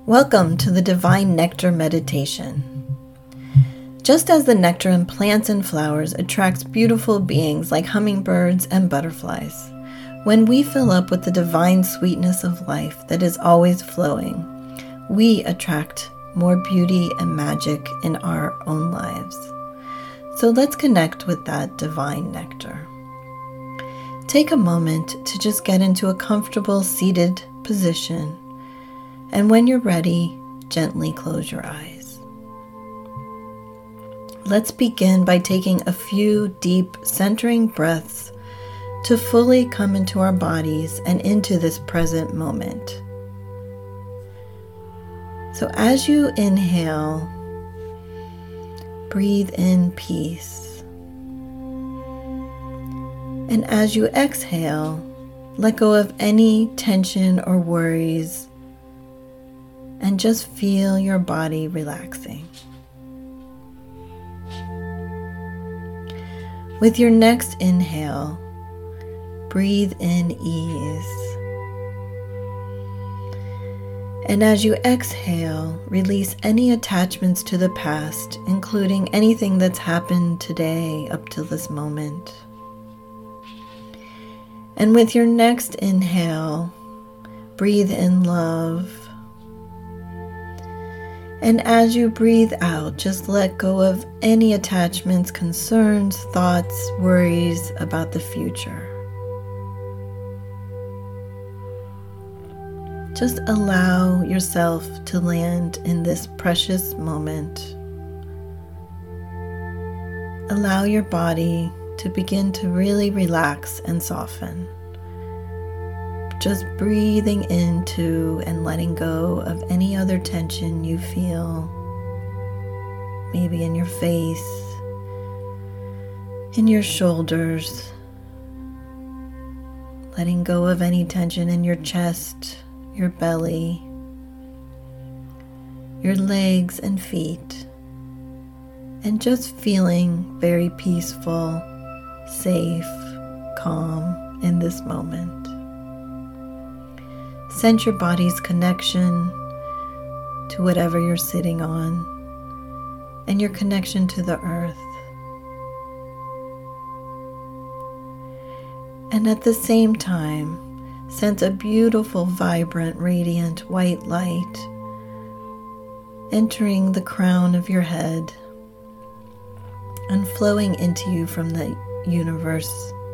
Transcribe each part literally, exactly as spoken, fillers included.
Welcome to the Divine Nectar Meditation. Just as the nectar in plants and flowers attracts beautiful beings like hummingbirds and butterflies, when we fill up with the divine sweetness of life that is always flowing, we attract more beauty and magic in our own lives. So let's connect with that divine nectar. Take a moment to just get into a comfortable seated position. And when you're ready, gently close your eyes. Let's begin by taking a few deep, centering breaths to fully come into our bodies and into this present moment. So as you inhale, breathe in peace. And as you exhale, let go of any tension or worries and just feel your body relaxing. With your next inhale, breathe in ease. And as you exhale, release any attachments to the past, including anything that's happened today up to this moment. And with your next inhale, breathe in love. And as you breathe out, just let go of any attachments, concerns, thoughts, worries about the future. Just allow yourself to land in this precious moment. Allow your body to begin to really relax and soften. Just breathing into and letting go of any other tension you feel, maybe in your face, in your shoulders, letting go of any tension in your chest, your belly, your legs and feet, and just feeling very peaceful, safe, calm in this moment. Sense your body's connection to whatever you're sitting on and your connection to the earth. And at the same time, sense a beautiful, vibrant, radiant white light entering the crown of your head and flowing into you from the universe,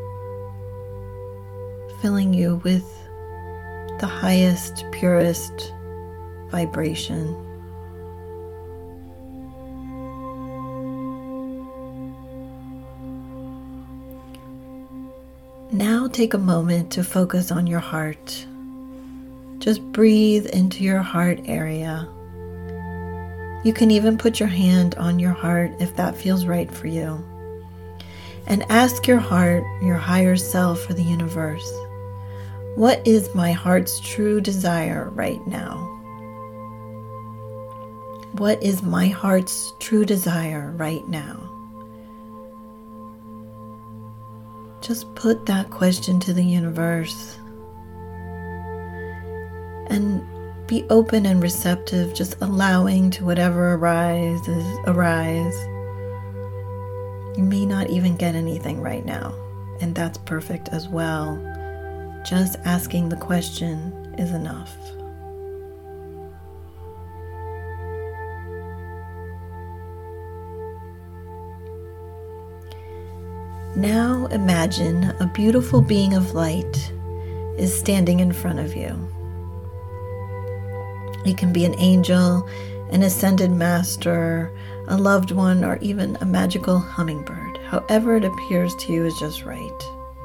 filling you with the highest, purest vibration. Now take a moment to focus on your heart. Just breathe into your heart area. You can even put your hand on your heart if that feels right for you. And ask your heart, your higher self, or the universe, what is my heart's true desire right now? What is my heart's true desire right now? Just put that question to the universe and be open and receptive, just allowing to whatever arises, arise. You may not even get anything right now, and that's perfect as well. Just asking the question is enough. Now imagine a beautiful being of light is standing in front of you. It can be an angel, an ascended master, a loved one, or even a magical hummingbird. However it appears to you is just right.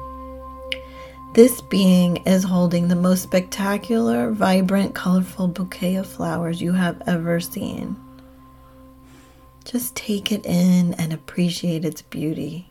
This being is holding the most spectacular, vibrant, colorful bouquet of flowers you have ever seen. Just take it in and appreciate its beauty.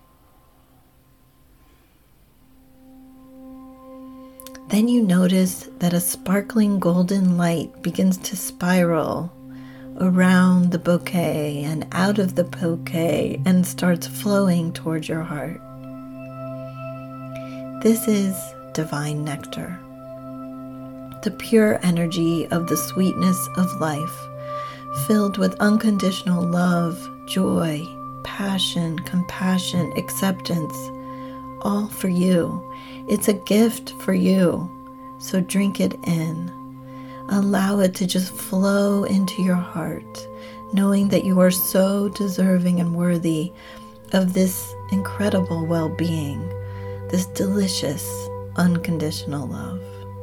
Then you notice that a sparkling golden light begins to spiral around the bouquet and out of the bouquet and starts flowing towards your heart. This is divine nectar. the pure energy of the sweetness of life, filled with unconditional love, joy, passion, compassion, acceptance, all for you. It's a gift for you, so drink it in. Allow it to just flow into your heart, knowing that you are so deserving and worthy of this incredible well-being, this delicious, unconditional love.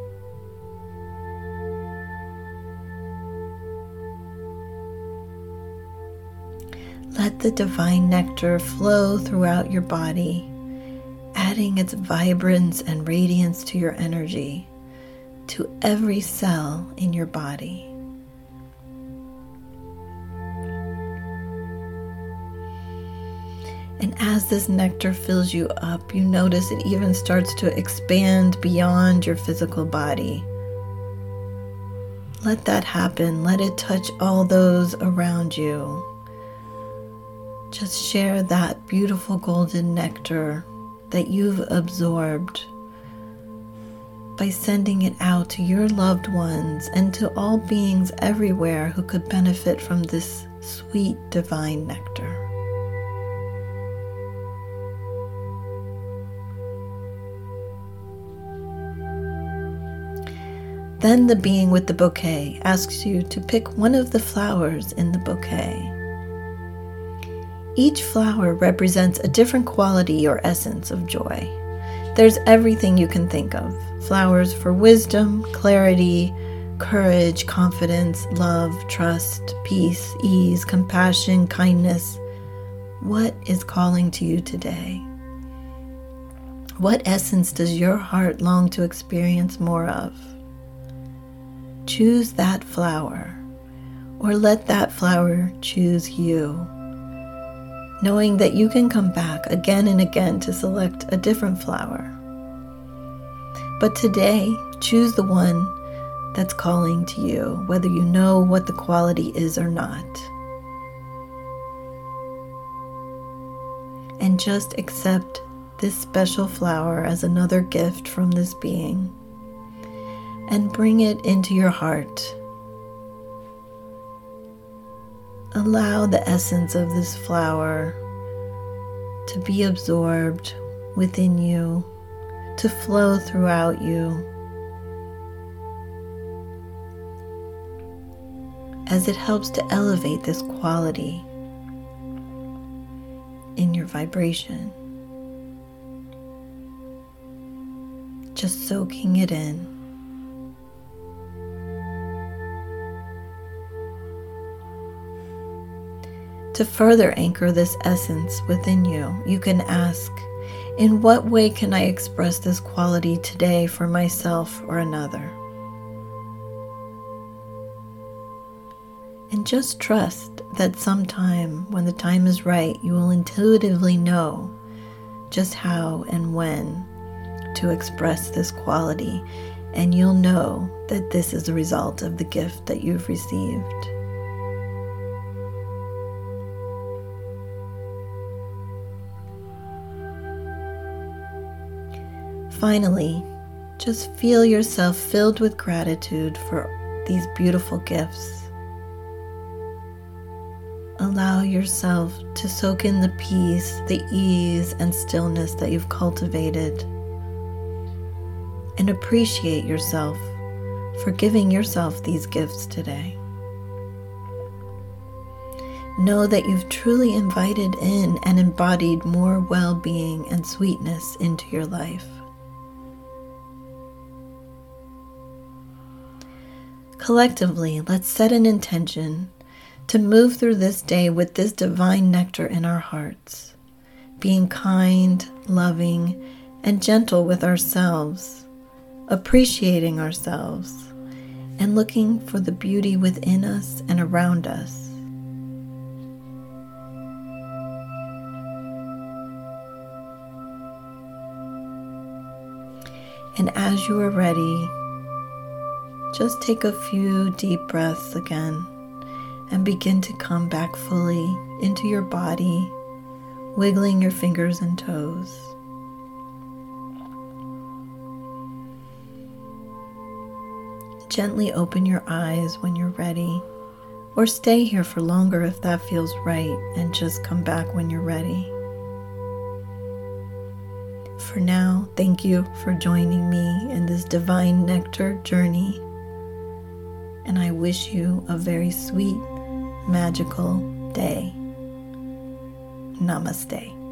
Let the divine nectar flow throughout your body, adding its vibrance and radiance to your energy, to every cell in your body. And as this nectar fills you up, you notice it even starts to expand beyond your physical body. Let that happen. Let it touch all those around you. Just share that beautiful golden nectar that you've absorbed by sending it out to your loved ones and to all beings everywhere who could benefit from this sweet divine nectar. Then the being with the bouquet asks you to pick one of the flowers in the bouquet. Each flower represents a different quality or essence of joy. There's everything you can think of. Flowers for wisdom, clarity, courage, confidence, love, trust, peace, ease, compassion, kindness. What is calling to you today? What essence does your heart long to experience more of? Choose that flower, or let that flower choose you, knowing that you can come back again and again to select a different flower. But today, choose the one that's calling to you, whether you know what the quality is or not. And just accept this special flower as another gift from this being, and bring it into your heart. Allow the essence of this flower to be absorbed within you, to flow throughout you, as it helps to elevate this quality in your vibration. Just soaking it in. To further anchor this essence within you, you can ask, in what way can I express this quality today for myself or another? And just trust that sometime, when the time is right, you will intuitively know just how and when to express this quality, and you'll know that this is a result of the gift that you've received. Finally, just feel yourself filled with gratitude for these beautiful gifts. Allow yourself to soak in the peace, the ease, and stillness that you've cultivated. And appreciate yourself for giving yourself these gifts today. Know that you've truly invited in and embodied more well-being and sweetness into your life. Collectively, let's set an intention to move through this day with this divine nectar in our hearts, being kind, loving, and gentle with ourselves, appreciating ourselves, and looking for the beauty within us and around us. And as you are ready, just take a few deep breaths again and begin to come back fully into your body, wiggling your fingers and toes. Gently open your eyes when you're ready, or stay here for longer if that feels right, and just come back when you're ready. For now, thank you for joining me in this divine nectar journey, and I wish you a very sweet, magical day. Namaste.